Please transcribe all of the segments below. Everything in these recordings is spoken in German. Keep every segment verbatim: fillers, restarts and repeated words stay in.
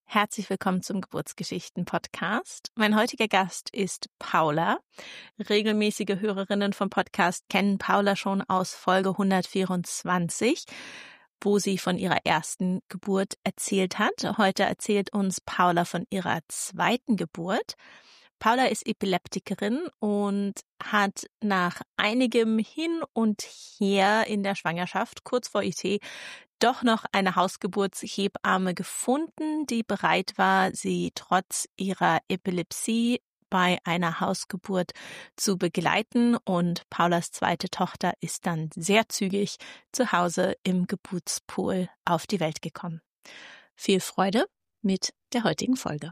Herzlich willkommen zum Geburtsgeschichten-Podcast. Mein heutiger Gast ist Paula. Regelmäßige Hörerinnen vom Podcast kennen Paula schon aus Folge hundertvierundzwanzig, wo sie von ihrer ersten Geburt erzählt hat. Heute erzählt uns Paula von ihrer zweiten Geburt. Paula ist Epileptikerin und hat nach einigem Hin und Her in der Schwangerschaft, kurz vor I T, doch noch eine Hausgeburtshebamme gefunden, die bereit war, sie trotz ihrer Epilepsie bei einer Hausgeburt zu begleiten. Und Paulas zweite Tochter ist dann sehr zügig zu Hause im Geburtspool auf die Welt gekommen. Viel Freude mit der heutigen Folge.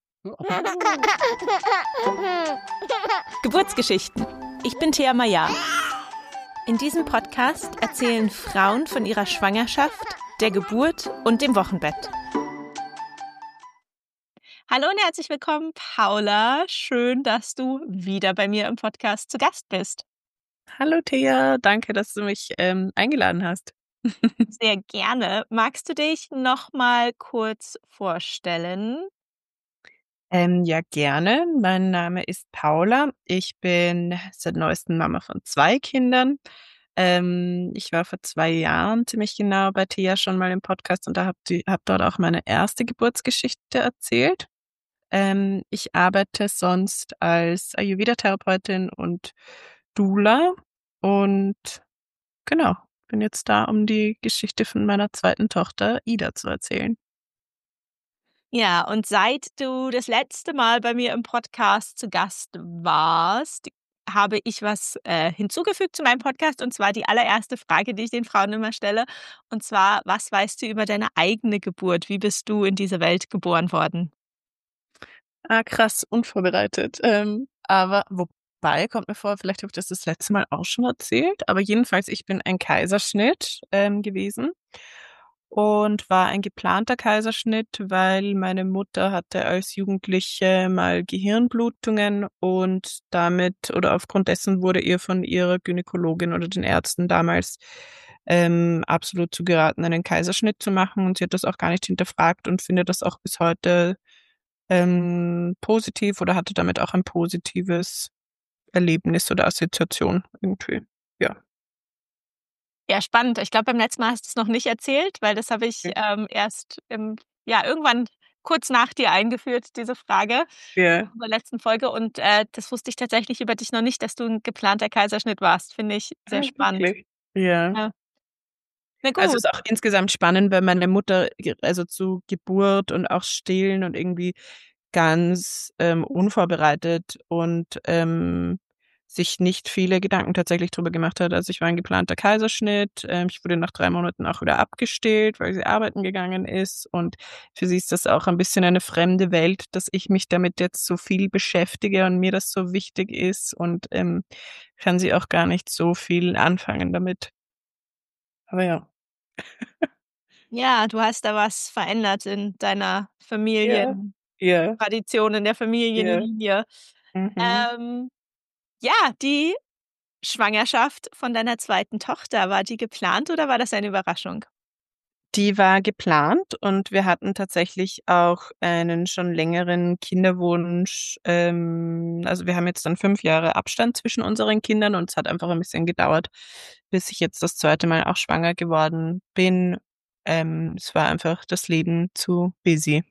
Geburtsgeschichten. Ich bin Thea Maya. In diesem Podcast erzählen Frauen von ihrer Schwangerschaft, der Geburt und dem Wochenbett. Hallo und herzlich willkommen, Paula. Schön, dass du wieder bei mir im Podcast zu Gast bist. Hallo Thea, danke, dass du mich ähm, eingeladen hast. Sehr gerne. Magst du dich noch mal kurz vorstellen? Ähm, ja, gerne. Mein Name ist Paula. Ich bin seit neuestem Mama von zwei Kindern. Ähm, ich war vor zwei Jahren ziemlich genau bei Thea schon mal im Podcast und da habe hab dort auch meine erste Geburtsgeschichte erzählt. Ähm, ich arbeite sonst als Ayurveda-Therapeutin und Doula und genau, bin jetzt da, um die Geschichte von meiner zweiten Tochter Ida zu erzählen. Ja, und seit du das letzte Mal bei mir im Podcast zu Gast warst, habe ich was äh, hinzugefügt zu meinem Podcast, und zwar die allererste Frage, die ich den Frauen immer stelle. Und zwar, was weißt du über deine eigene Geburt? Wie bist du in diese Welt geboren worden? Ah, krass, unvorbereitet. Ähm, aber wobei, kommt mir vor, vielleicht habe ich das das letzte Mal auch schon erzählt, aber jedenfalls, ich bin ein Kaiserschnitt ähm, gewesen und war ein geplanter Kaiserschnitt, weil meine Mutter hatte als Jugendliche mal Gehirnblutungen und damit oder aufgrund dessen wurde ihr von ihrer Gynäkologin oder den Ärzten damals ähm, absolut zugeraten, einen Kaiserschnitt zu machen, und sie hat das auch gar nicht hinterfragt und findet das auch bis heute ähm, positiv oder hatte damit auch ein positives Erlebnis oder Assoziation irgendwie. Ja. Ja, spannend. Ich glaube, beim letzten Mal hast du es noch nicht erzählt, weil das habe ich ähm, erst im, ja, irgendwann kurz nach dir eingeführt, diese Frage Ja. in der letzten Folge. Und äh, das wusste ich tatsächlich über dich noch nicht, dass du ein geplanter Kaiserschnitt warst. Finde ich sehr Ah, spannend. wirklich? Ja. Ja. Na Also gut. ist auch insgesamt spannend, weil meine Mutter ge- also zu Geburt und auch Stillen und irgendwie ganz ähm, unvorbereitet und ähm, sich nicht viele Gedanken tatsächlich drüber gemacht hat. Also ich war ein geplanter Kaiserschnitt. Ähm, ich wurde nach drei Monaten auch wieder abgestillt, weil sie arbeiten gegangen ist. Und für sie ist das auch ein bisschen eine fremde Welt, dass ich mich damit jetzt so viel beschäftige und mir das so wichtig ist. Und ähm, kann sie auch gar nicht so viel anfangen damit. Aber ja. Ja, du hast da was verändert in deiner Ja. Familientradition, Ja. in der Ja. Familienlinie. Mhm. Ähm, ja, die Schwangerschaft von deiner zweiten Tochter, war die geplant oder war das eine Überraschung? Die war geplant und wir hatten tatsächlich auch einen schon längeren Kinderwunsch. Ähm, also wir haben jetzt dann fünf Jahre Abstand zwischen unseren Kindern und es hat einfach ein bisschen gedauert, bis ich jetzt das zweite Mal auch schwanger geworden bin. Ähm, es war einfach das Leben zu busy.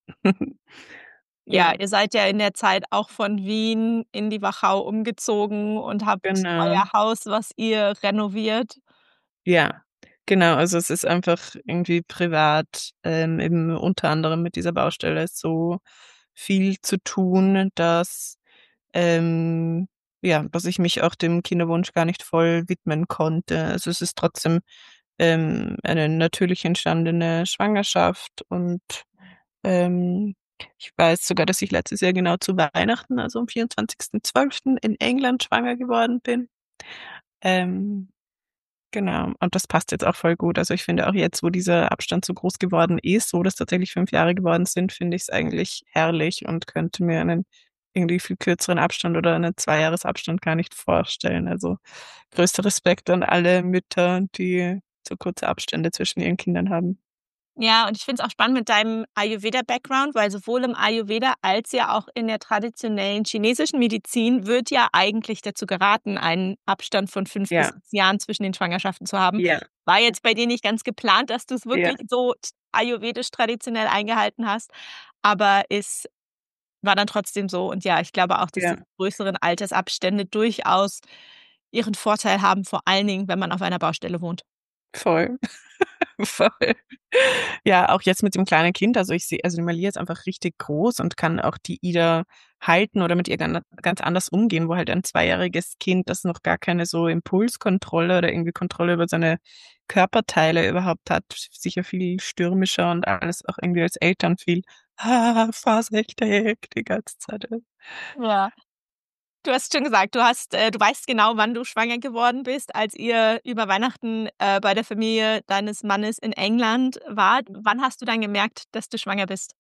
Ja, Ja, ihr seid ja in der Zeit auch von Wien in die Wachau umgezogen und habt genau. euer Haus, was ihr renoviert. Ja, genau. Also es ist einfach irgendwie privat, ähm, eben unter anderem mit dieser Baustelle so viel zu tun, dass, ähm, ja, dass ich mich auch dem Kinderwunsch gar nicht voll widmen konnte. Also es ist trotzdem ähm, eine natürlich entstandene Schwangerschaft und ähm, ich weiß sogar, dass ich letztes Jahr genau zu Weihnachten, also am vierundzwanzigsten zwölften in England schwanger geworden bin. Ähm, Genau, und das passt jetzt auch voll gut. Also ich finde auch jetzt, wo dieser Abstand so groß geworden ist, wo das tatsächlich fünf Jahre geworden sind, finde ich es eigentlich herrlich und könnte mir einen irgendwie viel kürzeren Abstand oder einen Zweijahresabstand gar nicht vorstellen. Also größter Respekt an alle Mütter, die so kurze Abstände zwischen ihren Kindern haben. Ja, und ich finde es auch spannend mit deinem Ayurveda-Background, weil sowohl im Ayurveda als ja auch in der traditionellen chinesischen Medizin wird ja eigentlich dazu geraten, einen Abstand von fünf bis Ja, sechs Jahren zwischen den Schwangerschaften zu haben. ja, War jetzt bei dir nicht ganz geplant, dass du es ja, wirklich so t ayurvedisch traditionell eingehalten hast, aber es war dann trotzdem so. Und ja, ich glaube auch, dass ja, diese größeren Altersabstände durchaus ihren Vorteil haben, vor allen Dingen, wenn man auf einer Baustelle wohnt. voll. Voll. Ja, auch jetzt mit dem kleinen Kind, also ich sehe, also die Malia ist einfach richtig groß und kann auch die Ida halten oder mit ihr gan ganz anders umgehen, wo halt ein zweijähriges Kind, das noch gar keine so Impulskontrolle oder irgendwie Kontrolle über seine Körperteile überhaupt hat, sicher viel stürmischer und alles auch irgendwie als Eltern viel ah, vorsichtig die ganze Zeit ist. Ja. Du hast schon gesagt, du hast äh, du weißt genau, wann du schwanger geworden bist, als ihr über Weihnachten, äh, bei der Familie deines Mannes in England wart. Wann hast du dann gemerkt, dass du schwanger bist?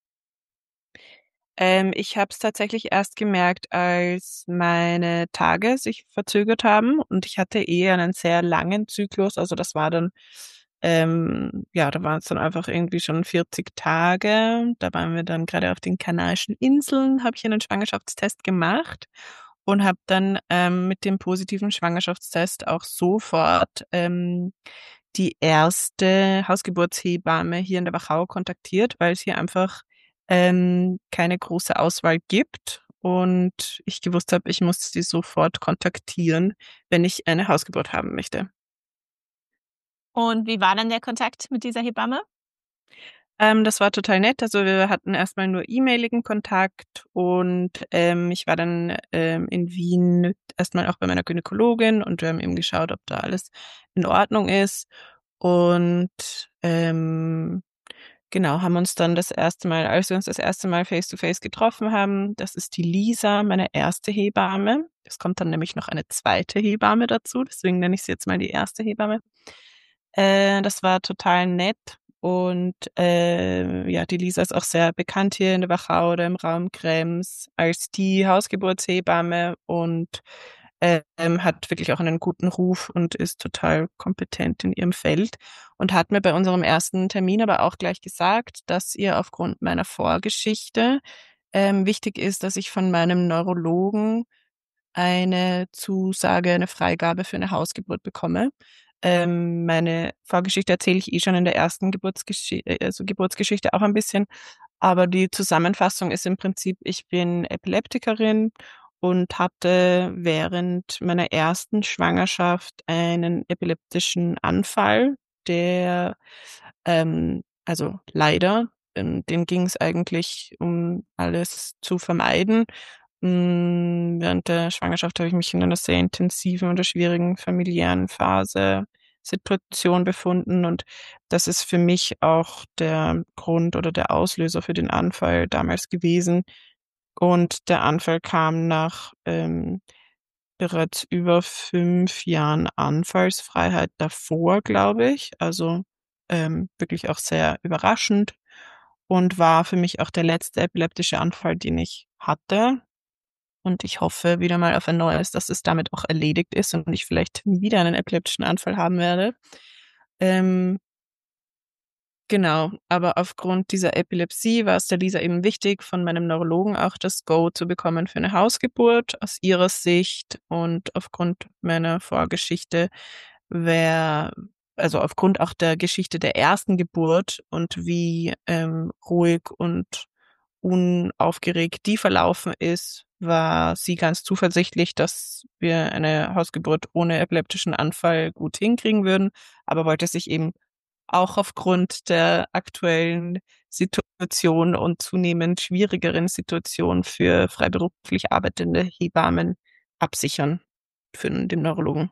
Ähm, ich habe es tatsächlich erst gemerkt, als meine Tage sich verzögert haben und ich hatte eh einen sehr langen Zyklus. Also das war dann, ähm, ja, da waren es dann einfach irgendwie schon vierzig Tage. Da waren wir dann gerade auf den Kanarischen Inseln, habe ich einen Schwangerschaftstest gemacht und habe dann ähm, mit dem positiven Schwangerschaftstest auch sofort ähm, die erste Hausgeburtshebamme hier in der Wachau kontaktiert, weil es hier einfach ähm, keine große Auswahl gibt und ich gewusst habe, ich muss sie sofort kontaktieren, wenn ich eine Hausgeburt haben möchte. Und wie war dann der Kontakt mit dieser Hebamme? Ähm, das war total nett. Also wir hatten erstmal nur e-mailigen Kontakt und ähm, ich war dann ähm, in Wien erstmal auch bei meiner Gynäkologin und wir haben eben geschaut, ob da alles in Ordnung ist. Und ähm, genau, haben uns dann das erste Mal, als wir uns das erste Mal face-to-face getroffen haben, das ist die Lisa, meine erste Hebamme. Es kommt dann nämlich noch eine zweite Hebamme dazu, deswegen nenne ich sie jetzt mal die erste Hebamme. Äh, das war total nett und äh, ja, die Lisa ist auch sehr bekannt hier in der Wachau oder im Raum Krems als die Hausgeburtshebamme und ähm, hat wirklich auch einen guten Ruf und ist total kompetent in ihrem Feld und hat mir bei unserem ersten Termin aber auch gleich gesagt, dass ihr aufgrund meiner Vorgeschichte ähm, wichtig ist, dass ich von meinem Neurologen eine Zusage, eine Freigabe für eine Hausgeburt bekomme. Ähm, meine Vorgeschichte erzähle ich eh schon in der ersten Geburtsgeschichte, also Geburtsgeschichte auch ein bisschen. Aber die Zusammenfassung ist im Prinzip, ich bin Epileptikerin und hatte während meiner ersten Schwangerschaft einen epileptischen Anfall, der, ähm, also leider, ähm, dem ging es eigentlich, um alles zu vermeiden. Hm, während der Schwangerschaft habe ich mich in einer sehr intensiven oder schwierigen familiären Phase, Situation befunden und das ist für mich auch der Grund oder der Auslöser für den Anfall damals gewesen. Und der Anfall kam nach ähm, bereits über fünf Jahren Anfallsfreiheit davor, glaube ich. Also ähm, wirklich auch sehr überraschend und war für mich auch der letzte epileptische Anfall, den ich hatte. Und ich hoffe wieder mal auf ein neues, dass es damit auch erledigt ist und ich vielleicht nie wieder einen epileptischen Anfall haben werde. Ähm, genau, aber aufgrund dieser Epilepsie war es der Lisa eben wichtig, von meinem Neurologen auch das Go zu bekommen für eine Hausgeburt aus ihrer Sicht und aufgrund meiner Vorgeschichte wäre, also aufgrund auch der Geschichte der ersten Geburt und wie ähm, ruhig und unaufgeregt die verlaufen ist, war sie ganz zuversichtlich, dass wir eine Hausgeburt ohne epileptischen Anfall gut hinkriegen würden, aber wollte sich eben auch aufgrund der aktuellen Situation und zunehmend schwierigeren Situation für freiberuflich arbeitende Hebammen absichern für den Neurologen.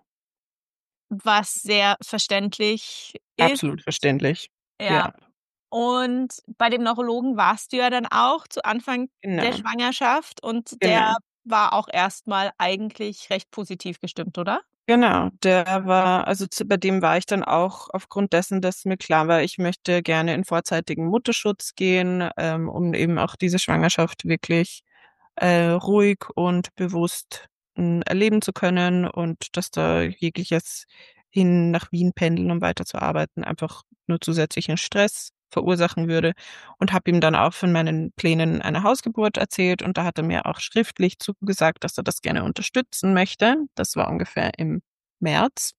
Was sehr verständlich ist, Absolut verständlich. ja. Ja, Und bei dem Neurologen warst du ja dann auch zu Anfang der genau, Schwangerschaft und der genau. war auch erst mal eigentlich recht positiv gestimmt, oder? Genau, der war, also zu, bei dem war ich dann auch aufgrund dessen, dass mir klar war, ich möchte gerne in vorzeitigen Mutterschutz gehen, ähm, um eben auch diese Schwangerschaft wirklich äh, ruhig und bewusst mh, erleben zu können und dass da jegliches hin nach Wien pendeln, um weiterzuarbeiten, einfach nur zusätzlichen Stress verursachen würde und habe ihm dann auch von meinen Plänen einer Hausgeburt erzählt und da hat er mir auch schriftlich zugesagt, dass er das gerne unterstützen möchte. Das war ungefähr im März.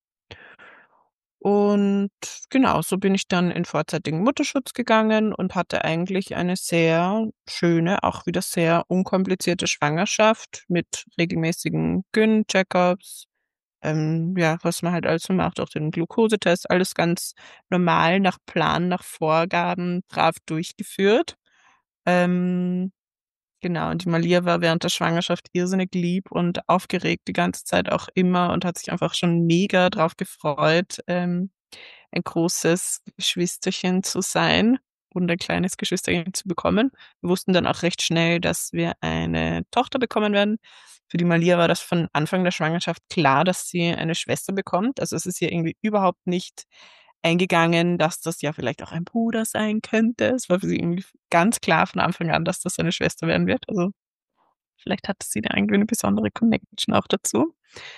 Und genau, so bin ich dann in vorzeitigen Mutterschutz gegangen und hatte eigentlich eine sehr schöne, auch wieder sehr unkomplizierte Schwangerschaft mit regelmäßigen Gyn-Checkups, ähm, ja, was man halt alles so macht, auch den Glukosetest, alles ganz normal nach Plan, nach Vorgaben brav durchgeführt. Ähm, genau, und die Malia war während der Schwangerschaft irrsinnig lieb und aufgeregt die ganze Zeit auch immer und hat sich einfach schon mega drauf gefreut, ähm, ein großes Geschwisterchen zu sein und ein kleines Geschwisterchen zu bekommen. Wir wussten dann auch recht schnell, dass wir eine Tochter bekommen werden. Für die Malia war das von Anfang der Schwangerschaft klar, dass sie eine Schwester bekommt. Also es ist ihr irgendwie überhaupt nicht eingegangen, dass das ja vielleicht auch ein Bruder sein könnte. Es war für sie irgendwie ganz klar von Anfang an, dass das eine Schwester werden wird. Also vielleicht hatte sie da irgendwie eine besondere Connection auch dazu.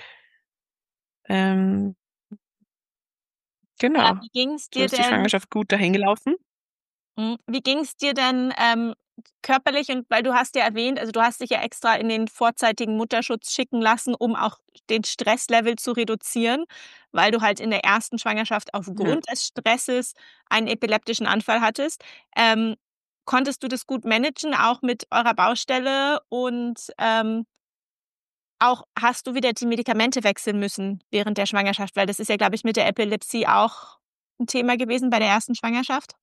Ähm, Ja, genau. wie ging's So dir ist die denn Schwangerschaft gut dahin gelaufen. Mhm. Wie ging's dir denn, ähm, körperlich? Und weil du hast ja erwähnt, also, du hast dich ja extra in den vorzeitigen Mutterschutz schicken lassen, um auch den Stresslevel zu reduzieren, weil du halt in der ersten Schwangerschaft Ja. aufgrund des Stresses einen epileptischen Anfall hattest. Ähm, konntest du das gut managen, auch mit eurer Baustelle? Und, ähm, auch hast du wieder die Medikamente wechseln müssen während der Schwangerschaft? Weil das ist ja, glaube ich, mit der Epilepsie auch 'n Thema gewesen bei der ersten Schwangerschaft?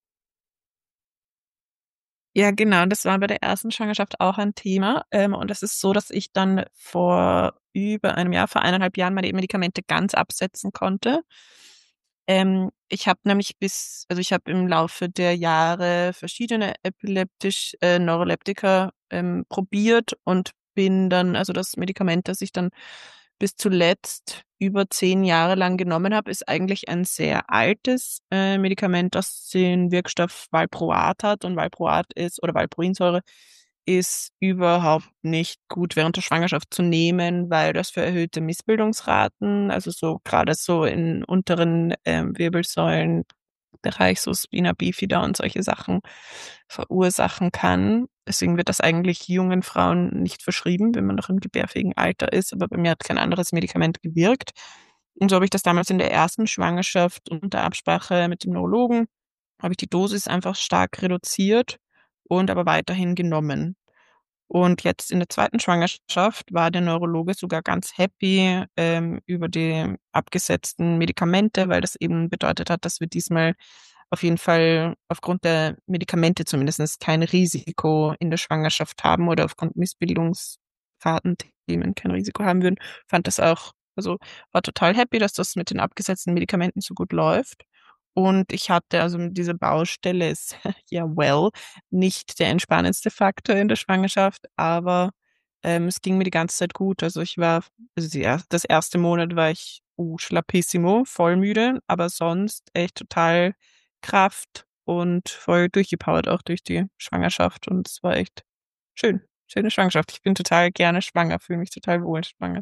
Ja, genau, das war bei der ersten Schwangerschaft auch ein Thema. Ähm, und es ist so, dass ich dann vor über einem Jahr, vor eineinhalb Jahren meine Medikamente ganz absetzen konnte. Ähm, ich habe nämlich bis also, ich habe im Laufe der Jahre verschiedene epileptisch äh, Neuroleptika, ähm, probiert und bin dann also, das Medikament, das ich dann bis zuletzt über zehn Jahre lang genommen habe, ist eigentlich ein sehr altes, äh, Medikament, das den Wirkstoff Valproat hat und Valproat ist oder Valproinsäure ist überhaupt nicht gut während der Schwangerschaft zu nehmen, weil das für erhöhte Missbildungsraten, also so grade so in unteren, ähm, Wirbelsäulenbereich, so Spina bifida und solche Sachen verursachen kann. Deswegen wird das eigentlich jungen Frauen nicht verschrieben, wenn man noch im gebärfähigen Alter ist, aber bei mir hat kein anderes Medikament gewirkt. Und so habe ich das damals in der ersten Schwangerschaft unter Absprache mit dem Neurologen habe ich die Dosis einfach stark reduziert und aber weiterhin genommen. Und jetzt in der zweiten Schwangerschaft war der Neurologe sogar ganz happy, ähm, über die abgesetzten Medikamente, weil das eben bedeutet hat, dass wir diesmal auf jeden Fall aufgrund der Medikamente zumindest kein Risiko in der Schwangerschaft haben oder aufgrund Missbildungsraten-Themen kein Risiko haben würden. Fand das auch also, war total happy, dass das mit den abgesetzten Medikamenten so gut läuft. Und ich hatte also diese Baustelle ist ja well nicht der entspannendste Faktor in der Schwangerschaft, aber, ähm, es ging mir die ganze Zeit gut. Also, ich war also, die er das erste Monat war ich, uh, schlappissimo, voll müde, aber sonst echt total Kraft und voll durchgepowert auch durch die Schwangerschaft und es war echt schön. Schöne Schwangerschaft. Ich bin total gerne schwanger, fühle mich total wohl schwanger.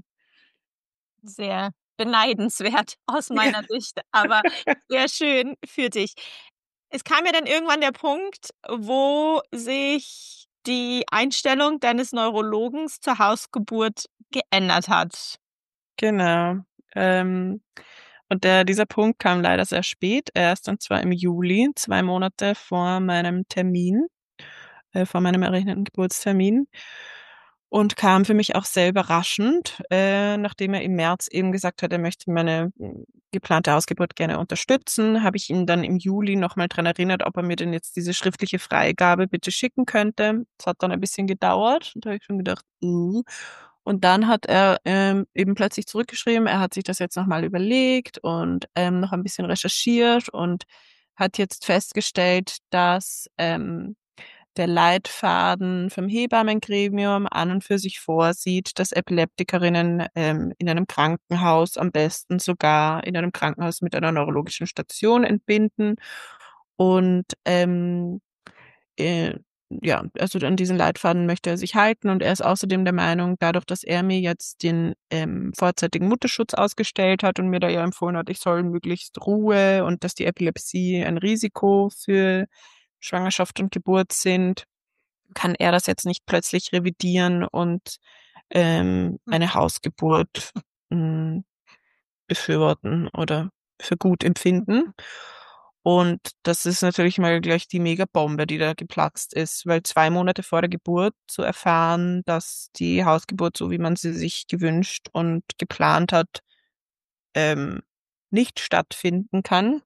Sehr beneidenswert aus Ja. meiner Sicht, aber sehr schön für dich. Es kam ja dann irgendwann der Punkt, wo sich die Einstellung deines Neurologens zur Hausgeburt geändert hat. Genau. Ähm, und der dieser Punkt kam leider sehr spät erst, und zwar im Juli, zwei Monate vor meinem Termin, äh, vor meinem errechneten Geburtstermin und kam für mich auch sehr überraschend, äh, nachdem er im März eben gesagt hat, er möchte meine, hm, geplante Hausgeburt gerne unterstützen, habe ich ihn dann im Juli noch mal dran erinnert, ob er mir denn jetzt diese schriftliche Freigabe bitte schicken könnte. Das hat dann ein bisschen gedauert und da habe ich schon gedacht: „Uh." Und dann hat er, ähm, eben plötzlich zurückgeschrieben, er hat sich das jetzt noch mal überlegt und, ähm, noch ein bisschen recherchiert und hat jetzt festgestellt, dass, ähm, der Leitfaden vom Hebammengremium an und für sich vorsieht, dass Epileptikerinnen, ähm, in einem Krankenhaus, am besten sogar in einem Krankenhaus mit einer neurologischen Station entbinden und, ähm, äh ja, also an diesen Leitfaden möchte er sich halten und er ist außerdem der Meinung, dadurch, dass er mir jetzt den ähm, vorzeitigen Mutterschutz ausgestellt hat und mir da ja empfohlen hat, ich soll möglichst Ruhe und dass die Epilepsie ein Risiko für Schwangerschaft und Geburt sind, kann er das jetzt nicht plötzlich revidieren und ähm, eine Hausgeburt mh, befürworten oder für gut empfinden. Und das ist natürlich mal gleich die Megabombe, die da geplatzt ist, weil zwei Monate vor der Geburt zu erfahren, dass die Hausgeburt, so wie man sie sich gewünscht und geplant hat, ähm, nicht stattfinden kann,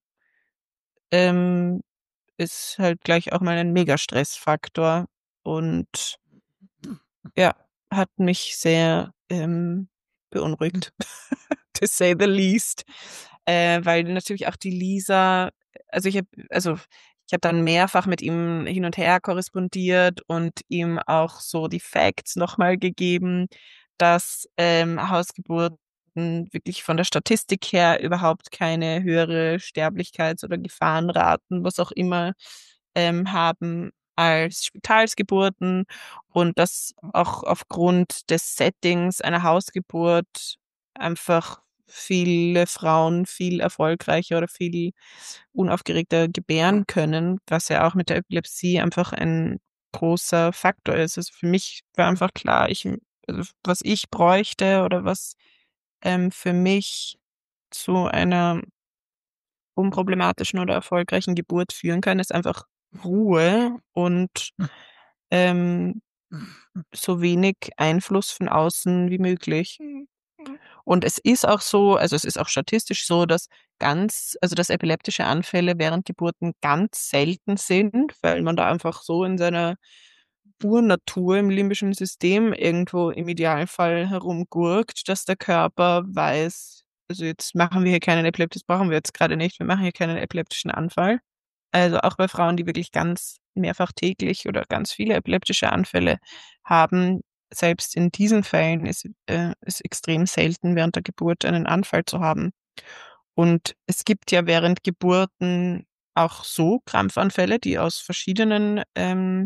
ähm, ist halt gleich auch mal ein Megastressfaktor und ja, hat mich sehr ähm, beunruhigt, to say the least. Äh, weil natürlich auch die Lisa, also ich habe, also ich habe dann mehrfach mit ihm hin und her korrespondiert und ihm auch so die Facts nochmal gegeben, dass ähm, Hausgeburten wirklich von der Statistik her überhaupt keine höhere Sterblichkeits- oder Gefahrenraten, was auch immer, ähm, haben als Spitalsgeburten und dass auch aufgrund des Settings einer Hausgeburt einfach viele Frauen viel erfolgreicher oder viel unaufgeregter gebären können, was ja auch mit der Epilepsie einfach ein großer Faktor ist. Also für mich war einfach klar, ich, also was ich bräuchte oder was ähm, für mich zu einer unproblematischen oder erfolgreichen Geburt führen kann, ist einfach Ruhe und ähm, so wenig Einfluss von außen wie möglich. Und es ist auch so, also es ist auch statistisch so, dass ganz, also dass epileptische Anfälle während Geburten ganz selten sind, weil man da einfach so in seiner Urnatur im limbischen System irgendwo im Idealfall herumgurkt, dass der Körper weiß, also jetzt machen wir hier keinen Epileptis, brauchen wir jetzt gerade nicht, wir machen hier keinen epileptischen Anfall. Also auch bei Frauen, die wirklich ganz mehrfach täglich oder ganz viele epileptische Anfälle haben, selbst in diesen Fällen ist äh, es extrem selten, während der Geburt einen Anfall zu haben. Und es gibt ja während Geburten auch so Krampfanfälle, die aus verschiedenen ähm,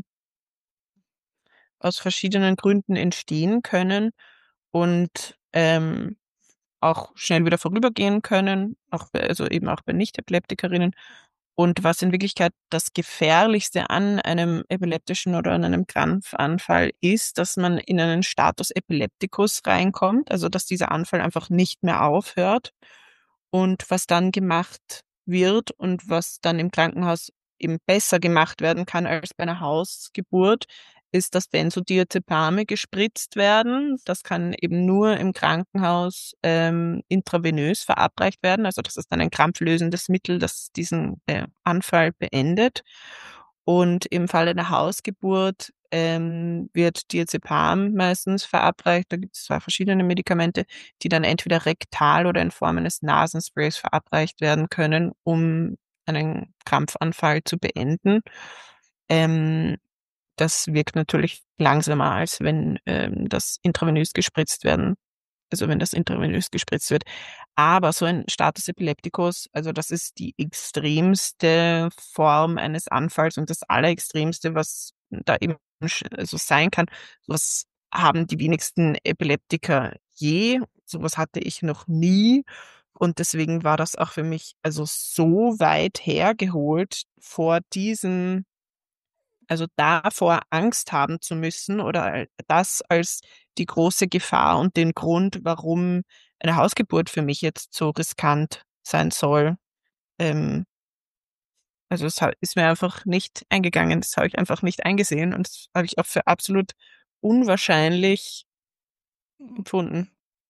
aus verschiedenen Gründen entstehen können und ähm, auch schnell wieder vorübergehen können, auch bei, also eben auch bei Nicht-Epileptikerinnen. Und was in Wirklichkeit das Gefährlichste an einem epileptischen oder an einem Krampfanfall ist, dass man in einen Status Epilepticus reinkommt, also dass dieser Anfall einfach nicht mehr aufhört. Und was dann gemacht wird und was dann im Krankenhaus eben besser gemacht werden kann als bei einer Hausgeburt, ist, dass Benzodiazepame gespritzt werden. Das kann eben nur im Krankenhaus ähm, intravenös verabreicht werden. Also das ist dann ein krampflösendes Mittel, das diesen äh, Anfall beendet. Und im Falle der Hausgeburt ähm, wird Diazepam meistens verabreicht. Da gibt es zwei verschiedene Medikamente, die dann entweder rektal oder in Form eines Nasensprays verabreicht werden können, um einen Krampfanfall zu beenden. Ähm, das wirkt natürlich langsamer, als wenn ähm, das intravenös gespritzt werden, also wenn das intravenös gespritzt wird. Aber so ein Status Epilepticus, also das ist die extremste Form eines Anfalls und das Allerextremste, was da eben sch- also sein kann. Was haben die wenigsten Epileptiker je? Sowas hatte ich noch nie. Und deswegen war das auch für mich also so weit hergeholt vor diesem, also davor Angst haben zu müssen oder das als die große Gefahr und den Grund, warum eine Hausgeburt für mich jetzt so riskant sein soll. Ähm, also es ha- ist mir einfach nicht eingegangen, das habe ich einfach nicht eingesehen und das habe ich auch für absolut unwahrscheinlich empfunden.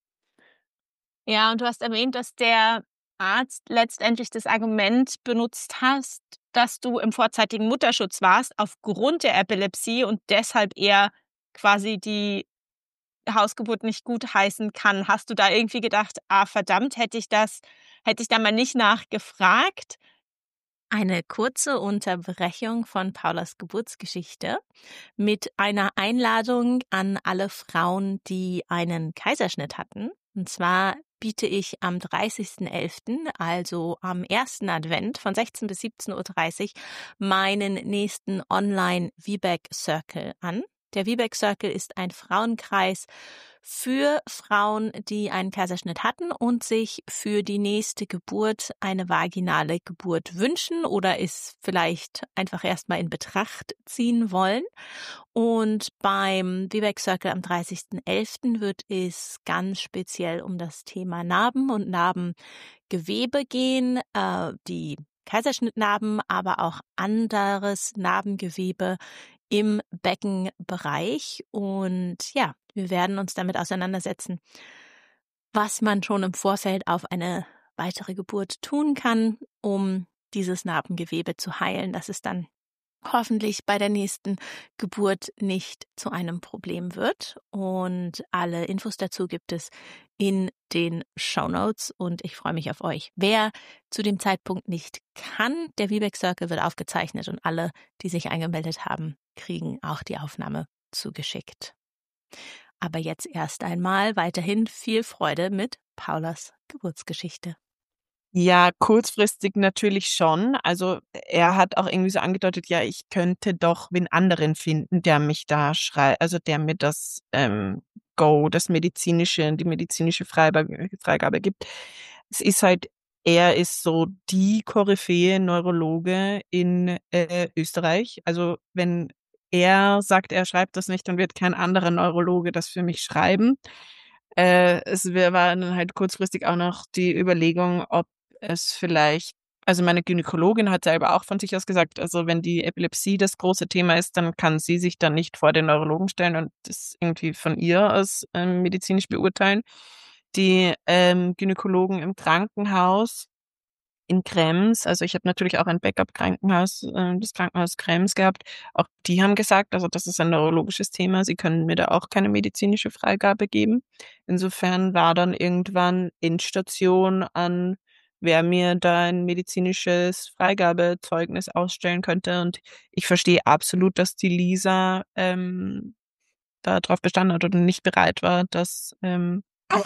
Ja, und du hast erwähnt, dass der Arzt letztendlich das Argument benutzt hast, dass du im vorzeitigen Mutterschutz warst aufgrund der Epilepsie und deshalb er quasi die Hausgeburt nicht gutheißen kann. Hast du da irgendwie gedacht: „Ah, verdammt, hätte ich das hätte ich da mal nicht nachgefragt?“ Eine kurze Unterbrechung von Paulas Geburtsgeschichte mit einer Einladung an alle Frauen, die einen Kaiserschnitt hatten. Und zwar biete ich am dreißigsten elften, also am ersten Advent von sechzehn bis siebzehn Uhr dreißig, meinen nächsten Online-V B A C-Circle an. Der V B A C-Circle ist ein Frauenkreis für Frauen, die einen Kaiserschnitt hatten und sich für die nächste Geburt eine vaginale Geburt wünschen oder es vielleicht einfach erstmal in Betracht ziehen wollen. Und beim V B A C-Circle am dreißigsten elften wird es ganz speziell um das Thema Narben und Narbengewebe gehen, äh, die Kaiserschnittnarben, aber auch anderes Narbengewebe im Beckenbereich. Und ja, wir werden uns damit auseinandersetzen, was man schon im Vorfeld auf eine weitere Geburt tun kann, um dieses Narbengewebe zu heilen, dass es dann hoffentlich bei der nächsten Geburt nicht zu einem Problem wird. Und alle Infos dazu gibt es in den Shownotes und ich freue mich auf euch. Wer zu dem Zeitpunkt nicht kann, der V B A C-Circle wird aufgezeichnet und alle, die sich angemeldet haben, kriegen auch die Aufnahme zugeschickt. Aber jetzt erst einmal weiterhin viel Freude mit Paulas Geburtsgeschichte. Ja, kurzfristig natürlich schon. Also er hat auch irgendwie so angedeutet, ja, ich könnte doch wen anderen finden, der mich da schrei, also der mir das ähm, Go, das medizinische, die medizinische Freigabe, Freigabe gibt. Es ist halt, er ist so die Koryphäe Neurologe in äh, Österreich. Also wenn er sagt, er schreibt das nicht, dann wird kein anderer Neurologe das für mich schreiben. Äh, es wär- war dann halt kurzfristig auch noch die Überlegung, ob es vielleicht, also meine Gynäkologin hat selber auch von sich aus gesagt, also wenn die Epilepsie das große Thema ist, dann kann sie sich dann nicht vor den Neurologen stellen und das irgendwie von ihr aus ähm, medizinisch beurteilen. Die ähm, Gynäkologen im Krankenhaus in Krems, also ich habe natürlich auch ein Backup-Krankenhaus, äh, das Krankenhaus Krems gehabt. Auch die haben gesagt, also das ist ein neurologisches Thema, sie können mir da auch keine medizinische Freigabe geben. Insofern war dann irgendwann Endstation an, wer mir da ein medizinisches Freigabezeugnis ausstellen könnte. Und ich verstehe absolut, dass die Lisa ähm, darauf bestanden hat oder nicht bereit war, dass ähm,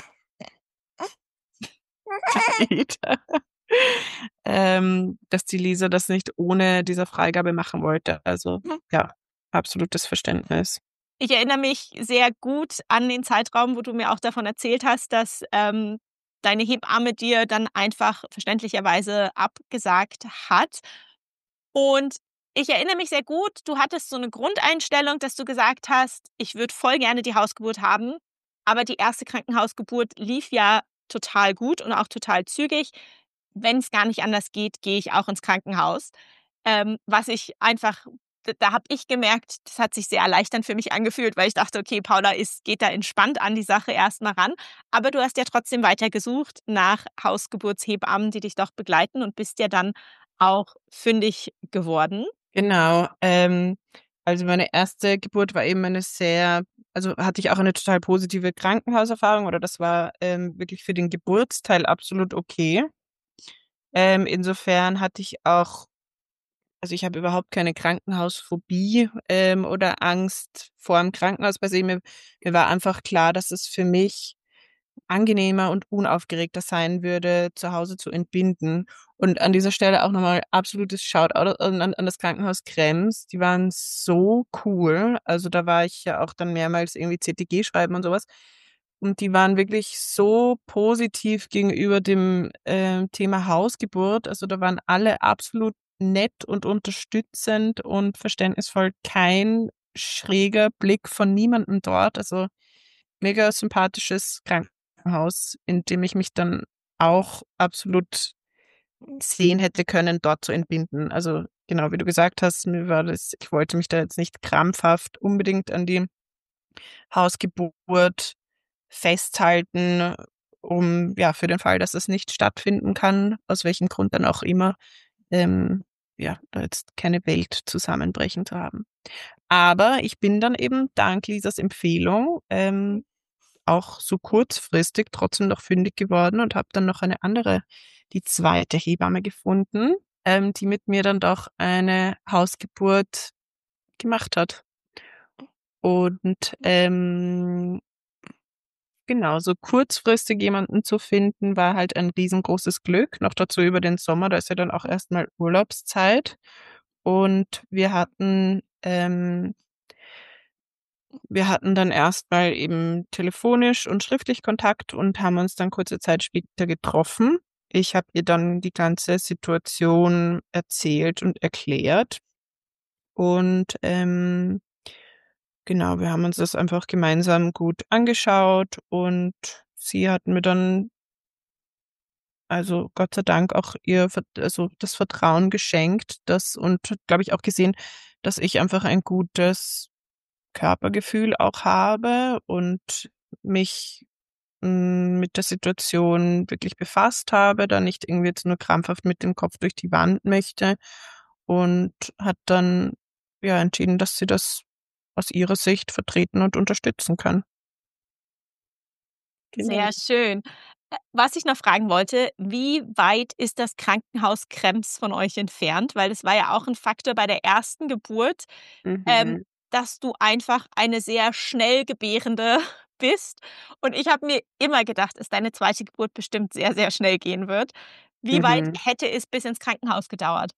ähm, dass die Lisa das nicht ohne diese Freigabe machen wollte. Also ja, absolutes Verständnis. Ich erinnere mich sehr gut an den Zeitraum, wo du mir auch davon erzählt hast, dass ähm, deine Hebamme dir dann einfach verständlicherweise abgesagt hat. Und ich erinnere mich sehr gut, du hattest so eine Grundeinstellung, dass du gesagt hast, ich würde voll gerne die Hausgeburt haben, aber die erste Krankenhausgeburt lief ja total gut und auch total zügig. Wenn es gar nicht anders geht, gehe ich auch ins Krankenhaus. Ähm, was ich einfach d da habe ich gemerkt, das hat sich sehr erleichternd für mich angefühlt, weil ich dachte: „Okay, Paula ist geht da entspannt an die Sache erst mal ran.“ Aber du hast ja trotzdem weiter gesucht nach Hausgeburtshebammen, die dich doch begleiten und bist ja dann auch fündig geworden. Genau. Ähm, also meine erste Geburt war eben eine sehr, also hatte ich auch eine total positive Krankenhauserfahrung oder das war ähm, wirklich für den Geburtsteil absolut okay. Ähm, insofern hatte ich auch, also ich habe überhaupt keine Krankenhausphobie ähm, oder Angst vor dem Krankenhaus per se. Mir, mir war einfach klar, dass es für mich angenehmer und unaufgeregter sein würde, zu Hause zu entbinden. Und an dieser Stelle auch nochmal absolutes Shoutout an, an das Krankenhaus Krems. Die waren so cool. Also da war ich ja auch dann mehrmals irgendwie C T G schreiben und sowas. Und die waren wirklich so positiv gegenüber dem äh, Thema Hausgeburt. Also da waren alle absolut nett und unterstützend und verständnisvoll. Kein schräger Blick von niemandem dort. Also mega sympathisches Krankenhaus, in dem ich mich dann auch absolut sehen hätte können, dort zu entbinden. Also genau, wie du gesagt hast, mir war das, ich wollte mich da jetzt nicht krampfhaft unbedingt an die Hausgeburt festhalten, um ja für den Fall, dass es nicht stattfinden kann, aus welchem Grund dann auch immer, ähm, ja, da jetzt keine Welt zusammenbrechen zu haben. Aber ich bin dann eben dank Lisas Empfehlung ähm, auch so kurzfristig trotzdem noch fündig geworden und habe dann noch eine andere, die zweite Hebamme gefunden, ähm, die mit mir dann doch eine Hausgeburt gemacht hat. Und ähm, Genau, so kurzfristig jemanden zu finden, war halt ein riesengroßes Glück. Noch dazu über den Sommer, da ist ja dann auch erst mal Urlaubszeit. Und wir hatten ähm wir hatten dann erst mal eben telefonisch und schriftlich Kontakt und haben uns dann kurze Zeit später getroffen. Ich habe ihr dann die ganze Situation erzählt und erklärt. Und, ähm genau, wir haben uns das einfach gemeinsam gut angeschaut und sie hat mir dann also Gott sei Dank auch ihr Vert also das Vertrauen geschenkt, das und glaube ich auch gesehen, dass ich einfach ein gutes Körpergefühl auch habe und mich, hm, mit der Situation wirklich befasst habe, da nicht irgendwie jetzt nur krampfhaft mit dem Kopf durch die Wand möchte und hat dann, ja, entschieden, dass sie das aus ihrer Sicht vertreten und unterstützen kann. Genau. Sehr schön. Äh, was ich noch fragen wollte, wie weit ist das Krankenhaus Krems von euch entfernt? Weil das war ja auch 'n Faktor bei der ersten Geburt, ähm, Mhm. dass du einfach eine sehr schnell Gebärende bist. Und ich habe mir immer gedacht, dass deine zweite Geburt bestimmt sehr, sehr schnell gehen wird. Wie weit Mhm. hätte es bis ins Krankenhaus gedauert?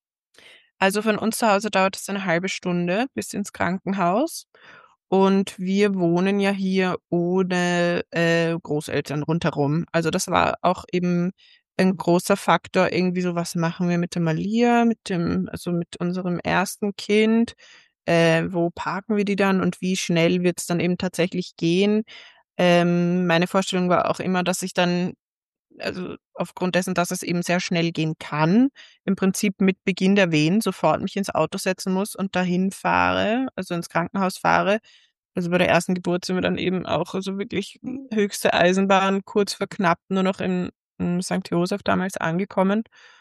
Also, von uns zu Hause dauert es eine halbe Stunde bis ins Krankenhaus. Und wir wohnen ja hier ohne, äh, Großeltern rundherum. Also, das war auch eben ein großer Faktor, irgendwie so: „Was machen wir mit der Malia, mit dem also, mit unserem ersten Kind? Äh, wo parken wir die dann und wie schnell wird's dann eben tatsächlich gehen?“ Ähm, meine Vorstellung war auch immer, dass ich dann also, aufgrund dessen, dass es eben sehr schnell gehen kann, im Prinzip mit Beginn der Wehen sofort mich ins Auto setzen muss und dahin fahre, also ins Krankenhaus fahre. Also, bei der ersten Geburt sind wir dann eben auch also wirklich höchste Eisenbahn, kurz vor knapp nur noch in, hm, Sankt Joseph damals angekommen.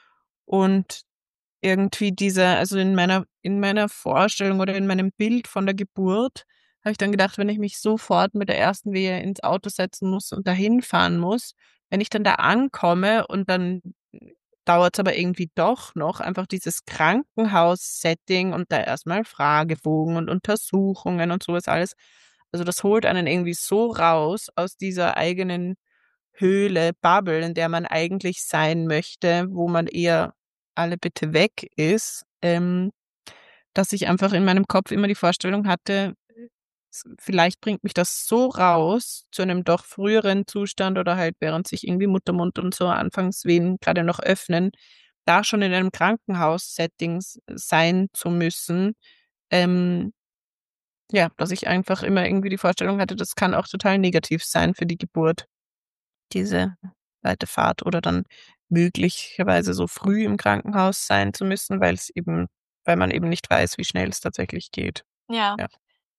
Und irgendwie dieser also in meiner in meiner Vorstellung oder in meinem Bild von der Geburt habe ich dann gedacht, wenn ich mich sofort mit der ersten Wehe ins Auto setzen muss und dahin fahren muss, wenn ich dann da ankomme und dann dauert's aber irgendwie doch noch, einfach dieses Krankenhaus-Setting und da erst mal Fragebogen und Untersuchungen und so was alles. Also, das holt einen irgendwie so raus aus dieser eigenen Höhle, Bubble, in der man eigentlich sein möchte, wo man eher alle Bitte weg ist, ähm, dass ich einfach in meinem Kopf immer die Vorstellung hatte, s vielleicht bringt mich das so raus zu einem doch früheren Zustand oder halt während sich irgendwie Muttermund und so Anfangswehen grade noch öffnen, da schon in einem Krankenhaus-Setting s sein zu müssen, ähm, ja, dass ich einfach immer irgendwie die Vorstellung hatte, das kann auch total negativ sein für die Geburt. Diese weite Fahrt oder dann möglicherweise so früh im Krankenhaus sein zu müssen, weil's eben weil man eben nicht weiß, wie schnell es tatsächlich geht. Ja. Ja.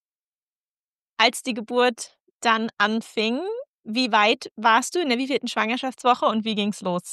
Als die Geburt dann anfing, wie weit warst du? In der wievielten Schwangerschaftswoche und wie ging's los?